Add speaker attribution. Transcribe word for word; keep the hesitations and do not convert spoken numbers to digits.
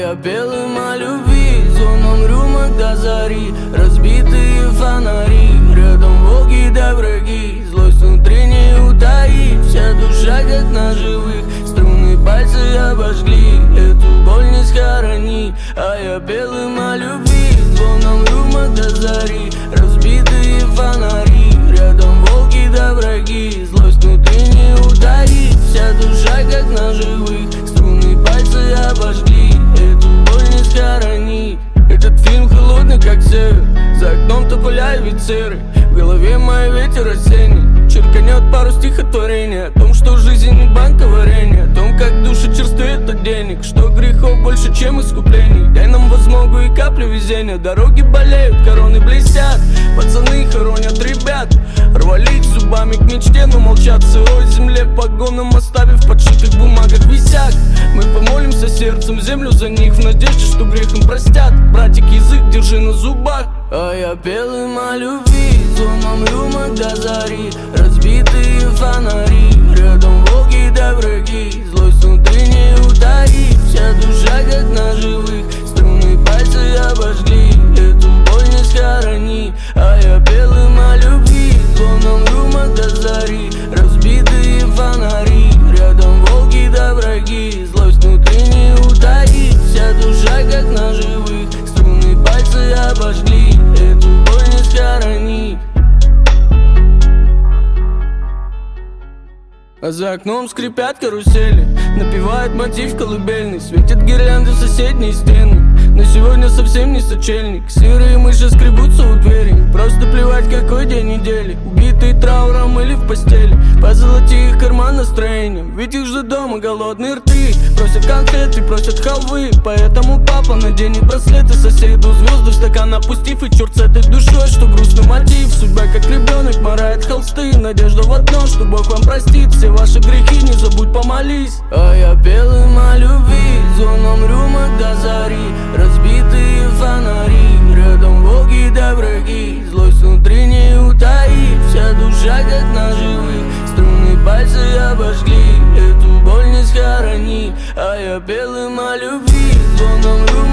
Speaker 1: я пел им о любви, звоном рюмок до зари, разбитые фонари, рядом волки да враги, злость внутри не утаить, вся душа как ножевых, струны пальцы обожгли, эту боль не схоронить. А я пел им о любви, звоном рюмок до зари, разбитые фонари, рядом волки да враги, злость внутри не утаить, вся душа как ножевых, струны пальцы обожгли, эту боль не схоронить. Этот фильм холодный как север, за окном тополя и ветеры, в голове мой ветер осенний, черканет пару стихотворений о том, что жизнь не банка варенья, о том, как душа черствеет от денег, что грехов больше, чем искуплений. Дай нам возмогу и каплю везения, дороги болеют, короны блестят, пацаны хоронят ребят, рвались зубами к мечте, но молчат в сырой земле, погонам оставив в подшитых бумагах висяк. Мы помолимся сердцем землю за них, в надежде, что грех им простят. Братик, язык держи на зубах. А я пел им о любви, звоном рюмок до зари, разбитые фонари, рядом волки да враги, злость внутри не утаить, вся душа как ножевых, струны пальцы обожгли, эту боль не схоронить. А я пел им о любви, звоном рюмок до зари, разбитые фонари, рядом волки да враги, злость внутри не утаить, вся душа как ножевых, струны пальцы обожгли, эту боль не схоронить. А за окном скрипят карусели, напевает мотив колыбельный, светят гирлянды в соседние стены, но сегодня совсем не сочельник, серые мыши скребутся у двери, просто плевать какой день недели, убитые трауром или в постели, позолоти их карман настроением, ведь их ждут дома голодные рты, просят конфеты, просят халвы, поэтому папа наденет браслеты соседу, звезды в стакан опустив, и черт с этой душой, что грустный мотив, судьба как ребенок морает холсты, надежда в одно, что Бог вам простит все ваши грехи, не забудь помолись. А я пел им о любви, звоном рюмок до зари, разбитые фонари, рядом волки да враги, злость внутри не утаить, вся душа как ножевых, струны пальцы обожгли, эту боль не схоронить. А я пел им о любви, звоном рюмок